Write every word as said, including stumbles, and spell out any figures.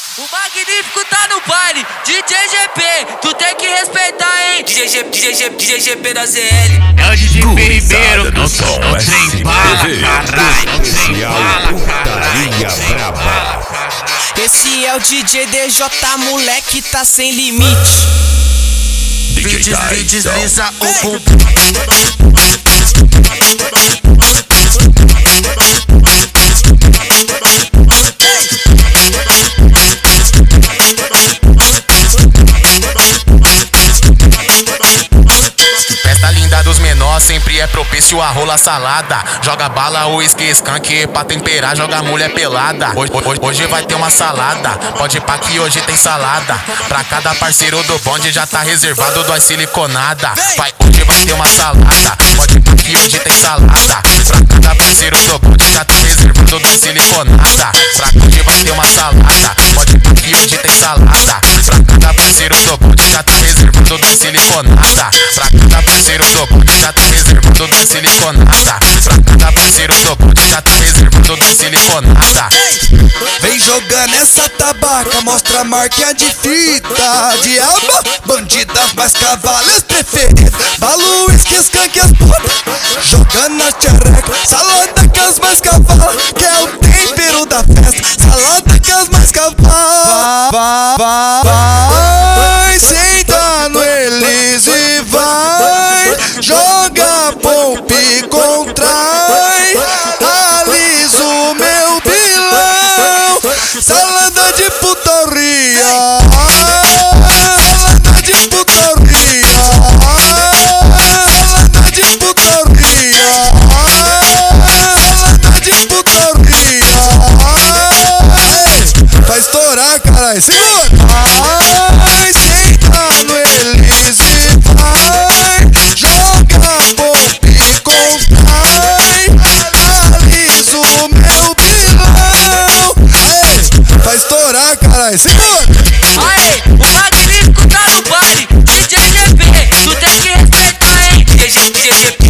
O Magnífico tá no baile, D J G P, tu tem que respeitar, hein? D J G P, D J G P, D J G P da C L. É o D J P Ribeiro, não tem, não tem bala, caralho, não tem bala, caralho, não tem bala, caralho. Esse é o D J D J, moleque tá sem limite. Beats, desliza o bumbum. Festa linda dos menores, sempre é propício a rola salada. Joga bala, uísque, skunk, pra temperar, joga mulher pelada. Hoje, hoje, hoje vai ter uma salada, pode ir pá que hoje tem salada. Pra cada parceiro do bonde já tá reservado duas siliconada. Vai, hoje vai ter uma salada, pode ir pá que hoje tem salada. Pra cada parceiro do bonde já tá reservado duas siliconada. Pra hoje vai ter uma salada, pode ir pá que hoje tem salada. Pra cada parceiro do bonde já tá reservado duas siliconada. Pra cada parceiro do bonde já tá reservado duas siliconada. Pra cada parceiro do bonde já tá reservado duas siliconada. Vem jogando essa tabaca, mostra a marca de fita. Diaba, bandida, mais cavalos preferidos. Balu, uísque, skunk, as putas. Jogando as tcherecas, salada com as mais cavalos. Que é o tempero da festa, salada com as mais cavalos. Vai, vai, vai, senta no Elis e vai. Joga pompe, contrai. Alisa o meu pilão. Salada de putaria, salada de putaria, salada de putaria, salada de putaria. Vai estourar, caralho, segura. Vai, senta no Elis e vai. Joga pompe, contrai. Alisa o meu pilão. Vai estourar, caralho, segura! Aê, o Magnífico tá no baile, D J G P, tu tem que respeitar, hein? D J G P.